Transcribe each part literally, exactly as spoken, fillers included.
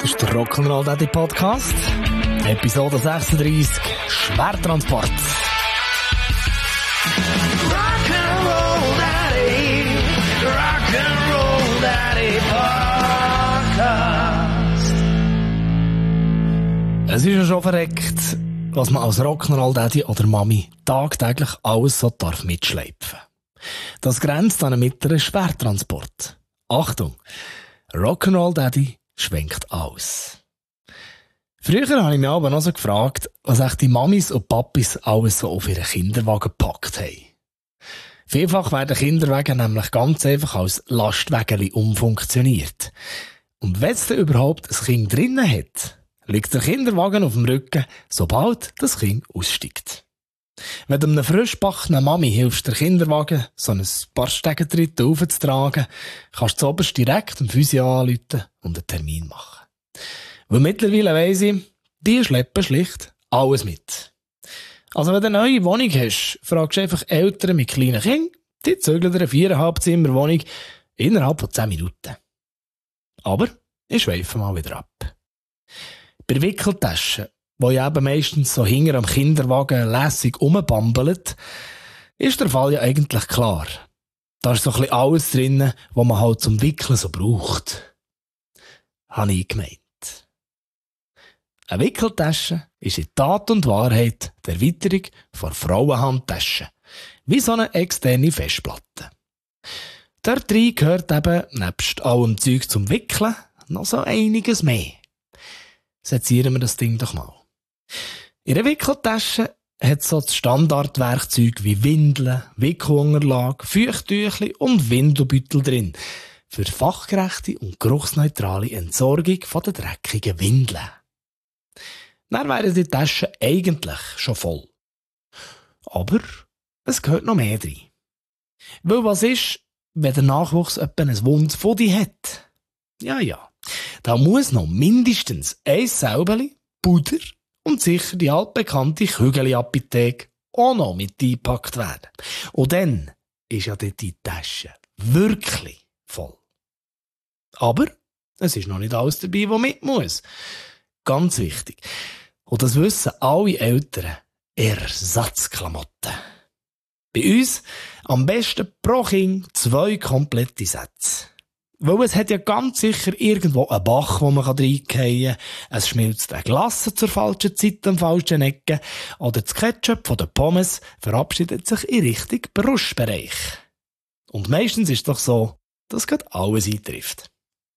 Das ist der Rock'n'Roll Daddy Podcast. Episode sechsunddreissig. Schwertransport. Rock'n'Roll Daddy. Rock'n'Roll Daddy Podcast. Es ist ja schon verreckt, was man als Rock'n'Roll Daddy oder Mami tagtäglich alles so darf mitschleifen. Das grenzt an einen mittleren Schwertransport. Achtung! Rock'n'Roll Daddy schwenkt aus. Früher habe ich mich aber noch so gefragt, was echt die Mamis und Papis alles so auf ihren Kinderwagen gepackt haben. Vielfach werden Kinderwagen nämlich ganz einfach als Lastwägeli umfunktioniert. Und wenn es dann überhaupt ein Kind drinnen hat, liegt der Kinderwagen auf dem Rücken, sobald das Kind aussteigt. Wenn du einer frischbackenen Mami hilfst, der Kinderwagen so ein paar Stegentritte aufzutragen, kannst du zuoberst direkt am Physio anrufen und einen Termin machen. Weil mittlerweile weiss ich, die schleppen schlicht alles mit. Also wenn du eine neue Wohnung hast, fragst du einfach Eltern mit kleinen Kindern, die zügeln dir eine viereinhalb Zimmer Wohnung innerhalb von zehn Minuten. Aber ich schweife mal wieder ab. Bei Wickeltaschen, wo ja eben meistens so hinter am Kinderwagen lässig rumbambelt, ist der Fall ja eigentlich klar. Da ist so ein bisschen alles drin, was man halt zum Wickeln so braucht. Habe ich gemeint. Eine Wickeltasche ist in Tat und Wahrheit die Erweiterung von Frauenhandtaschen. Wie so eine externe Festplatte. Dort rein gehört eben, nebst allem Zeug zum Wickeln, noch so einiges mehr. Sezieren wir das Ding doch mal. In der Wickeltasche hat es so das Standardwerkzeug wie Windeln, Wickelunterlage, Feuchttüchli und Windelbeutel drin. Für fachgerechte und geruchsneutrale Entsorgung von den dreckigen Windeln. Dann wären die Taschen eigentlich schon voll. Aber es gehört noch mehr drin. Weil was ist, wenn der Nachwuchs etwa ein wundes Fodi hat? Ja, ja. Da muss noch mindestens ein Säubeli, Puder und sicher die altbekannte Kügeli-Apotheke auch noch mit eingepackt werden. Und dann ist ja dort die Tasche wirklich voll. Aber es ist noch nicht alles dabei, was mit muss. Ganz wichtig. Und das wissen alle Eltern. Ersatzklamotten. Bei uns am besten pro Kind zwei komplette Sätze. Weil es hat ja ganz sicher irgendwo einen Bach, wo man reingehen kann. Es schmilzt eine Glasse zur falschen Zeit am falschen Ecke. Oder das Ketchup von den Pommes verabschiedet sich in Richtung Brustbereich. Und meistens ist es doch so, dass gerade alles eintrifft.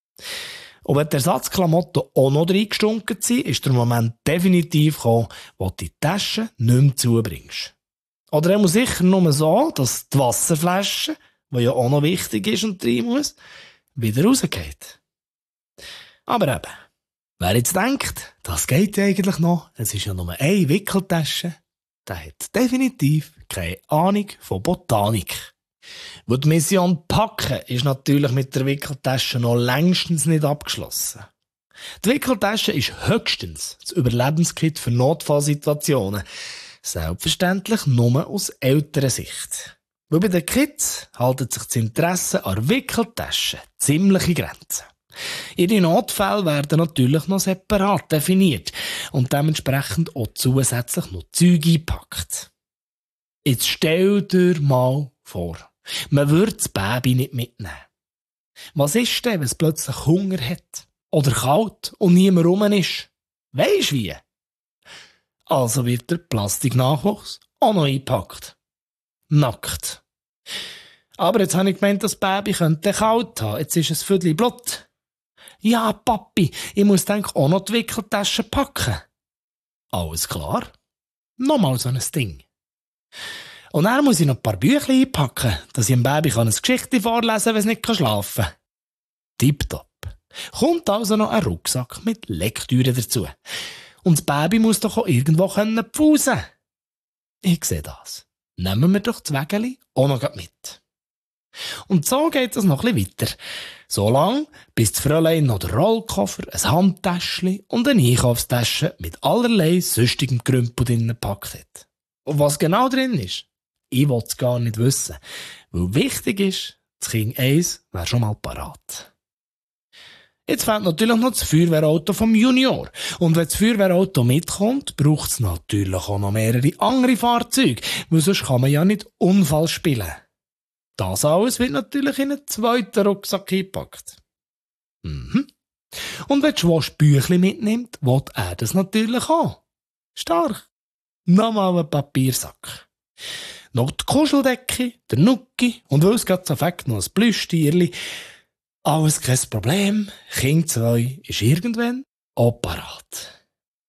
Und wenn die Ersatzklamotten auch noch reingestunken sind, ist der Moment definitiv gekommen, wo du die Tasche nicht mehr zubringst. Oder er muss sicher nur so, dass die Wasserflasche, die ja auch noch wichtig ist und rein muss, wieder rausgeht. Aber eben, wer jetzt denkt, das geht ja eigentlich noch, es ist ja nur eine Wickeltasche, der hat definitiv keine Ahnung von Botanik. Weil die Mission Packen ist natürlich mit der Wickeltasche noch längstens nicht abgeschlossen. Die Wickeltasche ist höchstens das Überlebenskit für Notfallsituationen. Selbstverständlich nur aus älterer Sicht. Weil bei den Kids haltet sich das Interesse an Wickeltaschen ziemliche Grenzen. Ihre Notfälle werden natürlich noch separat definiert und dementsprechend auch zusätzlich noch Zeug eingepackt. Jetzt stell dir mal vor, man würde das Baby nicht mitnehmen. Was ist denn, wenn es plötzlich Hunger hat? Oder kalt und niemand rum ist? Weisst wie? Also wird der Plastiknachwuchs auch noch eingepackt. Nackt. Aber jetzt habe ich gemeint, das Baby könnte kalt haben. Jetzt ist es viertel Blut. Ja, Papi, ich muss denk auch noch die Wickeltasche packen. Alles klar. Nochmal so ein Ding. Und dann muss ich noch ein paar Bücher einpacken, dass ich dem Baby ein Geschichte vorlesen kann, wenn es nicht schlafen kann. Tipptopp. Kommt also noch ein Rucksack mit Lektüre dazu. Und das Baby muss doch auch irgendwo pfusen können. Ich sehe das. Nehmen wir doch das Wägeli auch noch mit. Und so geht es noch ein bisschen weiter. So lang, bis das Fräulein noch den Rollkoffer, ein Handtäschchen und eine Einkaufstasche mit allerlei süstigem Krümpel drin gepackt hat. Und was genau drin ist, ich will es gar nicht wissen. Weil wichtig ist, das Kind eins wäre schon mal parat. Jetzt fehlt natürlich noch das Feuerwehrauto vom Junior. Und wenn das Feuerwehrauto mitkommt, braucht es natürlich auch noch mehrere andere Fahrzeuge, weil sonst kann man ja nicht Unfall spielen. Das alles wird natürlich in einen zweiten Rucksack eingepackt. Mhm. Und wenn Schwosch Büchli mitnimmt, will er das natürlich auch. Stark. Nochmal ein Papiersack. Noch die Kuscheldecke, der Nucki und weil es gerade so fängt, noch ein Plüschtierli. Alles kein Problem. Kind zwei ist irgendwann auch parat.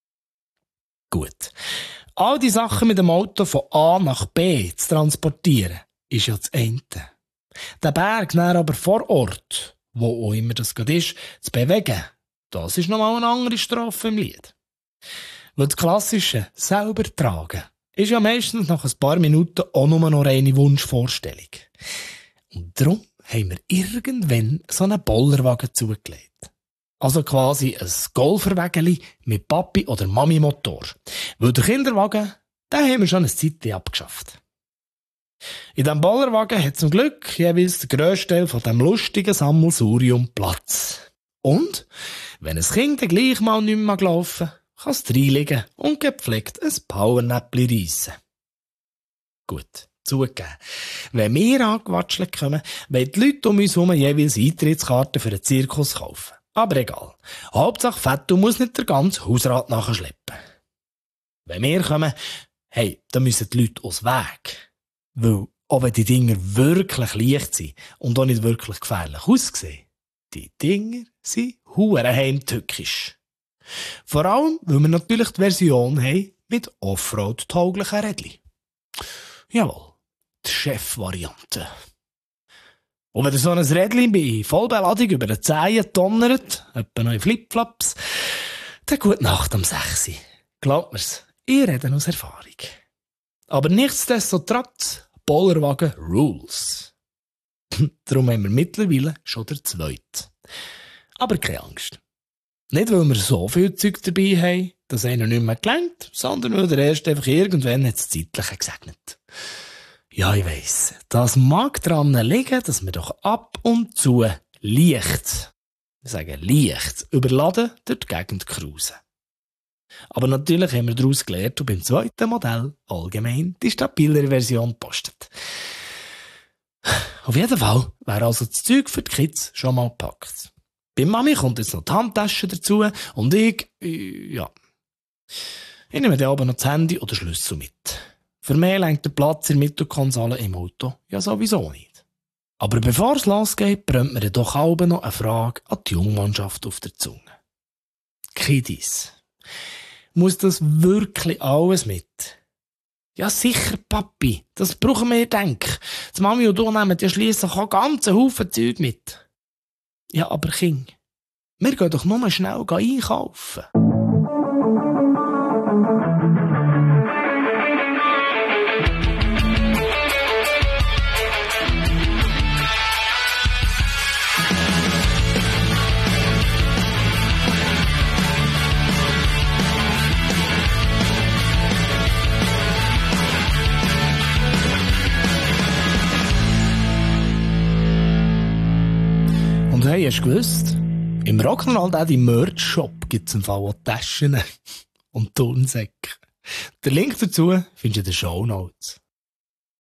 Gut. All die Sachen mit dem Auto von A nach B zu transportieren, ist ja das eine. Den Berg dann aber vor Ort, wo auch immer das gerade ist, zu bewegen, das ist nochmal eine andere Strafe im Lied. Weil das klassische selber tragen ist ja meistens nach ein paar Minuten auch nur noch eine Wunschvorstellung. Und darum haben wir irgendwann so einen Bollerwagen zugelegt. Also quasi ein Golferwägeli mit Papi- oder Mami-Motor. Weil der Kinderwagen, den haben wir schon eine Zeit abgeschafft. In diesem Bollerwagen hat zum Glück jeweils der grösste Teil von diesem lustigen Sammelsurium Platz. Und, wenn ein Kind dann gleich mal nicht mehr laufen mag, kann es reinlegen und gepflegt ein Powernäppli reissen. Gut, zugegeben. Wenn wir angewatschelt kommen, wollen die Leute um uns herum jeweils Eintrittskarten für einen Zirkus kaufen. Aber egal. Hauptsache Fettu muss nicht der ganze Hausrat nachschleppen. Wenn wir kommen, hey, dann müssen die Leute aus Weg. Weil, auch wenn die Dinger wirklich leicht sind und auch nicht wirklich gefährlich aussehen, die Dinger sind hure heimtückisch. Vor allem, weil wir natürlich die Version haben mit Offroad-tauglichen Rädchen. Jawohl, die Chef-Variante. Und wenn ihr so ein Rädchen bei Vollbeladung über den Zehen donnert, etwa noch in Flipflops, dann gute Nacht am sechs. Glaubt mir's, ich rede aus Erfahrung. Aber nichtsdestotrotz, Bollerwagen Rules. Darum haben wir mittlerweile schon der zweite. Aber keine Angst. Nicht, weil wir so viel Zeug dabei haben, dass einer nicht mehr gelangt, sondern weil der erste einfach irgendwann hat das Zeitliche gesegnet. Ja, ich weiss, das mag daran liegen, dass wir doch ab und zu leicht, wir sagen leicht, überladen durch die Gegend cruisen. Aber natürlich haben wir daraus gelernt und beim zweiten Modell allgemein die stabilere Version gepostet. Auf jeden Fall wäre also das Zeug für die Kids schon mal gepackt. Bei Mami kommt jetzt noch die Handtasche dazu und ich, äh, ja. Ich nehme dann aber noch das Handy oder Schlüssel mit. Für mich lenkt der Platz in der Mittelkonsole im Auto ja sowieso nicht. Aber bevor es losgeht, brennt mir doch auch noch eine Frage an die Jungmannschaft auf der Zunge. Kiddies, muss das wirklich alles mit? Ja sicher, Papi, das brauchen wir, denke ich. Die Mami und du nehmen ja schliesslich auch ganzen Haufen Zeug mit. Ja, aber Kind, wir gehen doch nur schnell einkaufen. Und hey, hast du gewusst? Im Rock'n'Roll Daddy Merch Shop gibt es im Fall auch Taschen und Turnsäcke. Den Link dazu findest du in den Shownotes.